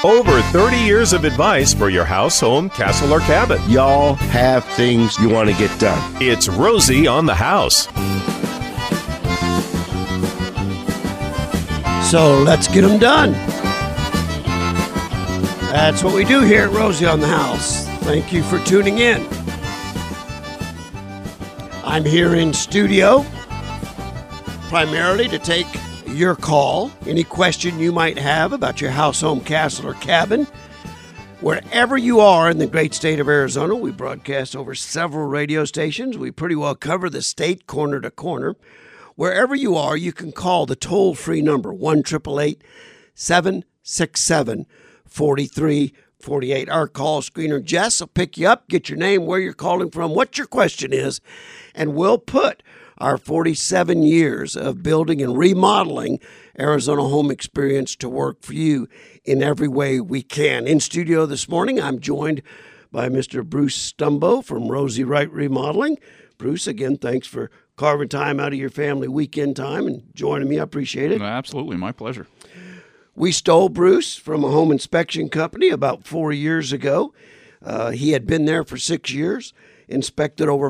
Over 30 years of advice for your house, home, castle, or cabin. Y'all have things you want to get done. It's Rosie on the House. So let's get them done. That's what we do here at Rosie on the House. Thank you for tuning in. I'm here in studio primarily to take your call, any question you might have about your house, home, castle, or cabin. Wherever you are in the great state of Arizona, we broadcast over several radio stations. We pretty well cover the state corner to corner. Wherever you are, you can call the toll-free number, 1-888-767-4348. Our call screener, Jess, will pick you up, get your name, where you're calling from, what your question is, and we'll put our 47 years of building and remodeling Arizona home experience to work for you in every way we can. In studio this morning, I'm joined by Mr. Bruce Stumbo from Rosie Wright Remodeling. Bruce, again, thanks for carving time out of your family weekend time and joining me. I appreciate it. Absolutely. My pleasure. We stole Bruce from a home inspection company about 4 years ago. He had been there for 6 years, inspected over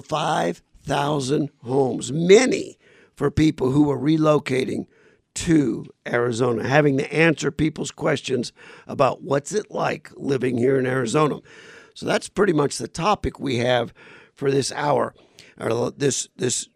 5,000 homes, many for people who were relocating to Arizona, having to answer people's questions about what's it like living here in Arizona. So that's pretty much the topic we have for this hour, or this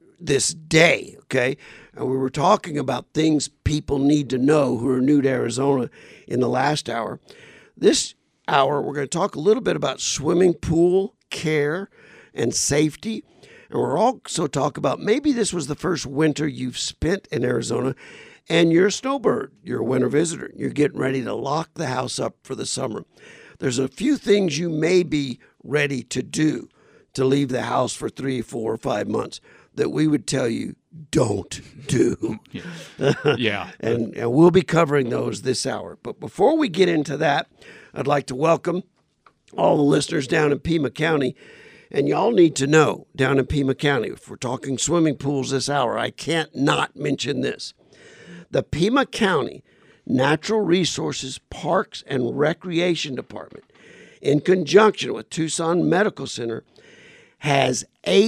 day, okay? And we were talking about things people need to know who are new to Arizona in the last hour. This hour, we're going to talk a little bit about swimming pool care and safety. And we're also talk about maybe this was the first winter you've spent in Arizona and you're a snowbird, you're a winter visitor, you're getting ready to lock the house up for the summer. There's a few things you may be ready to do to leave the house for 3, 4, or 5 months that we would tell you don't do. Yeah. And we'll be covering those this hour. But before we get into that, I'd like to welcome all the listeners down in Pima County. And y'all need to know, down in Pima County, if we're talking swimming pools this hour, I can't not mention this. The Pima County Natural Resources Parks and Recreation Department, in conjunction with Tucson Medical Center, has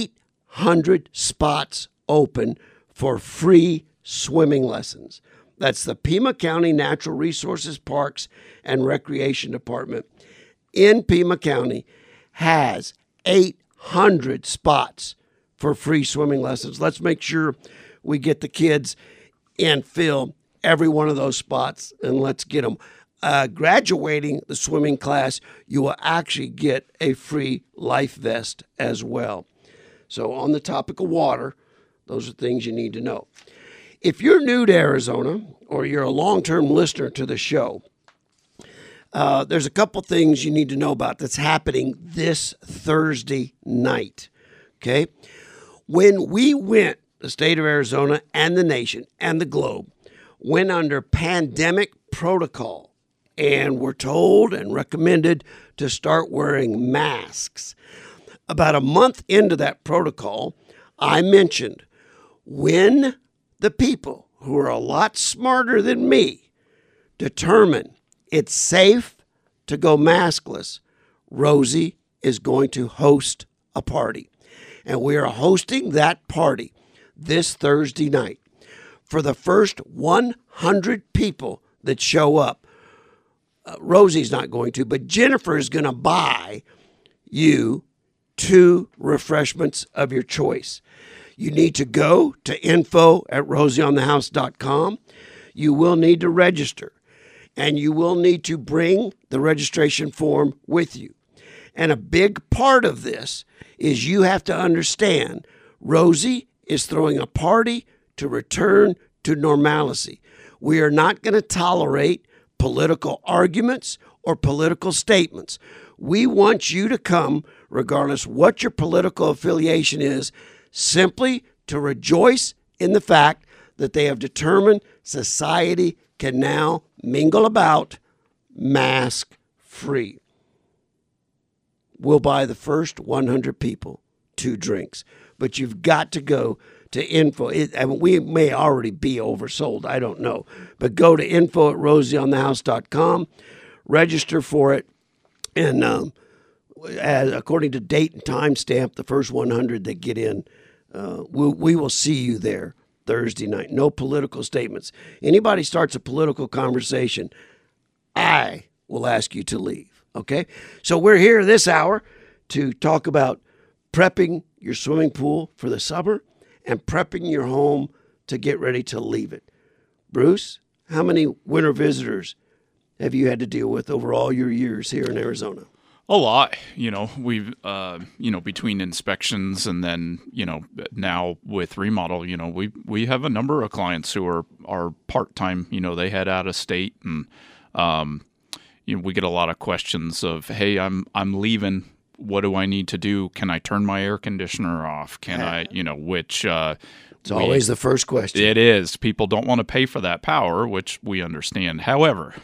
800 spots open for free swimming lessons. That's the Pima County Natural Resources Parks and Recreation Department in Pima County has 800 spots for free swimming lessons. Let's make sure we get the kids and fill every one of those spots, and let's get them. Graduating the swimming class, you will actually get a free life vest as well. So on the topic of water, those are things you need to know. If you're new to Arizona or you're a long-term listener to the show, there's a couple things you need to know about that's happening this Thursday night, okay? When we went, the state of Arizona and the nation and the globe went under pandemic protocol and were told and recommended to start wearing masks. About a month into that protocol, I mentioned when the people who are a lot smarter than me determine it's safe to go maskless, Rosie is going to host a party. And we are hosting that party this Thursday night. For the first 100 people that show up, Rosie's not going to, but Jennifer is going to buy you 2 refreshments of your choice. You need to go to info@rosieonthehouse.com. You will need to register, and you will need to bring the registration form with you. And a big part of this is you have to understand Rosie is throwing a party to return to normalcy. We are not going to tolerate political arguments or political statements. We want you to come, regardless what your political affiliation is, simply to rejoice in the fact that they have determined society can now mingle about mask-free. We'll buy the first 100 people 2 drinks, but you've got to go to info. We may already be oversold, I don't know, but go to info@rosieonthehouse.com. register for it, and according to date and time stamp, the first 100 that get in, we will see you there Thursday night. No political statements. Anybody starts a political conversation, I will ask you to leave, okay? So we're here this hour to talk about prepping your swimming pool for the summer and prepping your home to get ready to leave it. Bruce, how many winter visitors have you had to deal with over all your years here in Arizona? A lot. We've, between inspections and then, now with remodel, we have a number of clients who are part-time, they head out of state, and, we get a lot of questions of, hey, I'm leaving. What do I need to do? Can I turn my air conditioner off? Can I, which, it's always the first question. It is. People don't want to pay for that power, which we understand. However,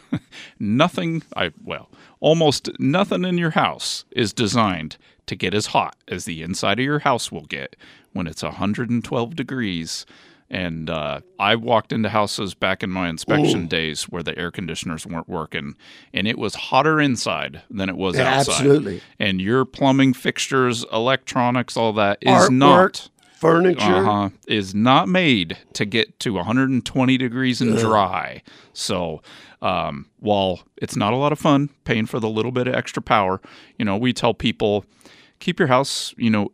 almost nothing in your house is designed to get as hot as the inside of your house will get when it's 112 degrees. And I walked into houses back in my inspection days where the air conditioners weren't working, and it was hotter inside than it was outside. Absolutely. And your plumbing fixtures, electronics, all that is Artwork, furniture is not made to get to 120 degrees and dry. So while it's not a lot of fun paying for the little bit of extra power, we tell people keep your house,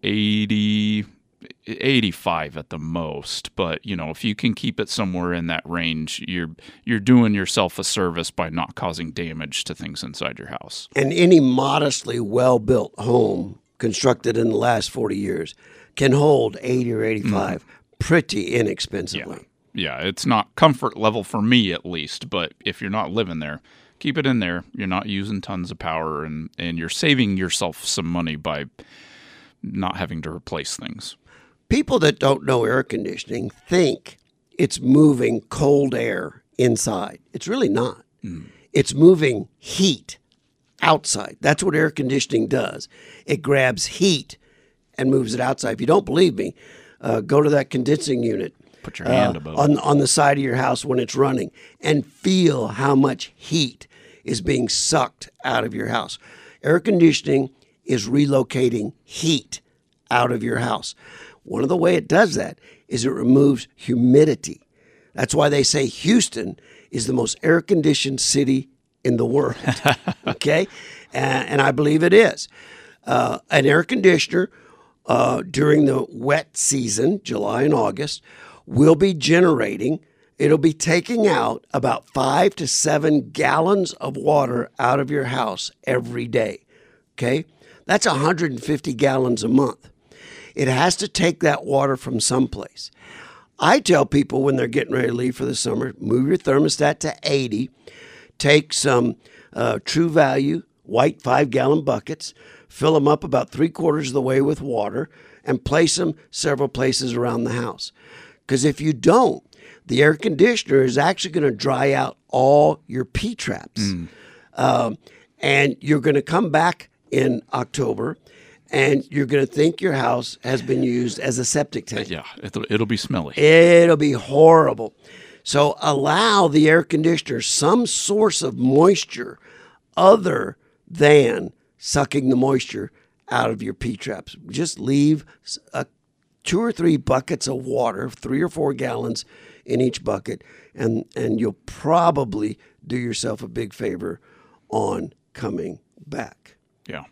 85 at the most, but if you can keep it somewhere in that range, you're doing yourself a service by not causing damage to things inside your house. And any modestly well-built home constructed in the last 40 years can hold 80 or 85 pretty inexpensively. Yeah, it's not comfort level for me at least, but if you're not living there, keep it in there. You're not using tons of power, and you're saving yourself some money by not having to replace things. People that don't know air conditioning think it's moving cold air inside. It's really not. It's moving heat outside. That's what air conditioning does. It grabs heat and moves it outside. If you don't believe me, go to that condensing unit. Put your hand above on the side of your house when it's running and feel how much heat is being sucked out of your house. Air conditioning is relocating heat out of your house. One of the way it does that is it removes humidity. That's why they say Houston is the most air-conditioned city in the world, okay? And I believe it is. An air conditioner during the wet season, July and August, will be generating, it'll be taking out about 5 to 7 gallons of water out of your house every day, okay? That's 150 gallons a month. It has to take that water from someplace. I tell people when they're getting ready to leave for the summer, move your thermostat to 80, take some True Value white 5-gallon buckets, fill them up about 3/4 of the way with water, and place them several places around the house. Because if you don't, the air conditioner is actually going to dry out all your P-traps. And you're going to come back in October, and you're going to think your house has been used as a septic tank. Yeah, it'll be smelly. It'll be horrible. So allow the air conditioner some source of moisture other than sucking the moisture out of your P-traps. Just leave 2 or 3 buckets of water, 3 or 4 gallons in each bucket, and you'll probably do yourself a big favor on coming back. Yeah.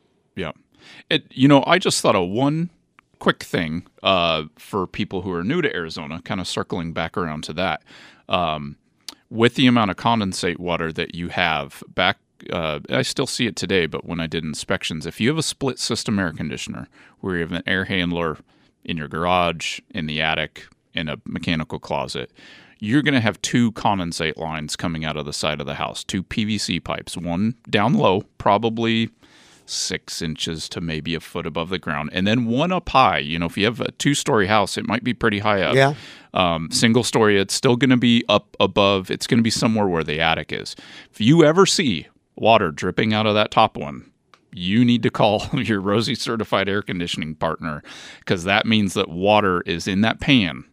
I just thought of one quick thing for people who are new to Arizona, kind of circling back around to that. With the amount of condensate water that you have back, I still see it today, but when I did inspections, if you have a split system air conditioner where you have an air handler in your garage, in the attic, in a mechanical closet, you're going to have 2 condensate lines coming out of the side of the house, 2 PVC pipes, one down low, probably 6 inches to maybe a foot above the ground, and then one up high. If you have a 2-story house, it might be pretty high up. Yeah. Single story, it's still going to be up above. It's going to be somewhere where the attic is. If you ever see water dripping out of that top one, you need to call your Rosie certified air conditioning partner, because that means that water is in that pan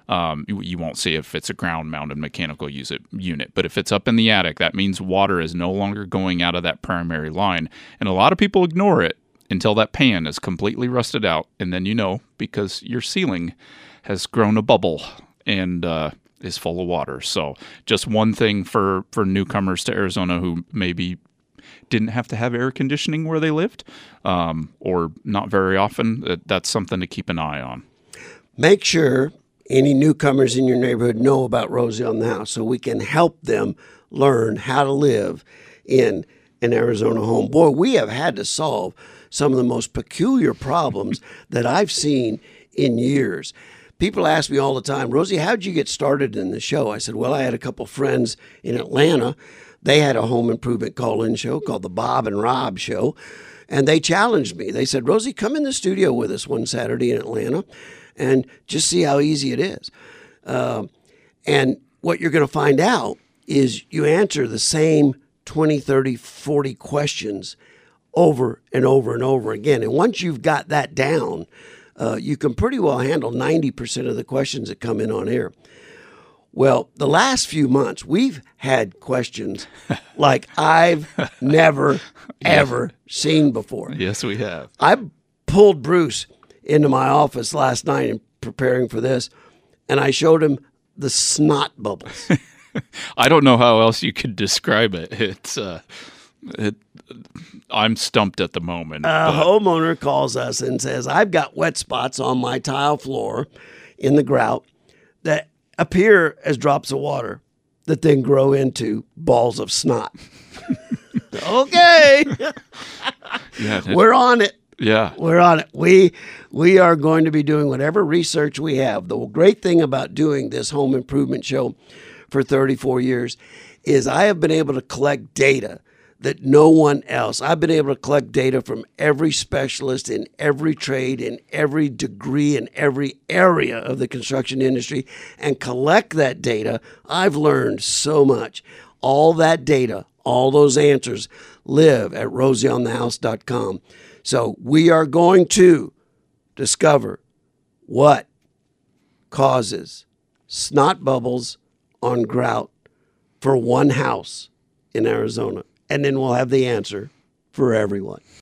You won't see if it's a ground-mounted mechanical unit. But if it's up in the attic, that means water is no longer going out of that primary line. And a lot of people ignore it until that pan is completely rusted out. And then you know, because your ceiling has grown a bubble and is full of water. So just one thing for newcomers to Arizona who maybe didn't have to have air conditioning where they lived, or not very often, that's something to keep an eye on. Make sure any newcomers in your neighborhood know about Rosie on the House so we can help them learn how to live in an Arizona home. Boy, we have had to solve some of the most peculiar problems that I've seen in years. People ask me all the time, Rosie, how'd you get started in the show? I said, well, I had a couple friends in Atlanta. They had a home improvement call-in show called the Bob and Rob Show, and they challenged me. They said, Rosie, come in the studio with us one Saturday in Atlanta and just see how easy it is. And what you're going to find out is you answer the same 20, 30, 40 questions over and over and over again. And once you've got that down, you can pretty well handle 90% of the questions that come in on air. Well, the last few months, we've had questions like I've never, ever seen before. Yes, we have. I pulled Bruce into my office last night in preparing for this, and I showed him the snot bubbles. I don't know how else you could describe it. It's I'm stumped at the moment. A homeowner calls us and says, I've got wet spots on my tile floor in the grout that appear as drops of water that then grow into balls of snot. Okay. Yeah, We're on it. Yeah. We're on it. We are going to be doing whatever research we have. The great thing about doing this home improvement show for 34 years is I have been able to collect data that no one else. I've been able to collect data from every specialist in every trade, in every degree, in every area of the construction industry, and collect that data. I've learned so much. All that data, all those answers live at rosieonthehouse.com. So we are going to discover what causes snot bubbles on grout for one house in Arizona. And then we'll have the answer for everyone.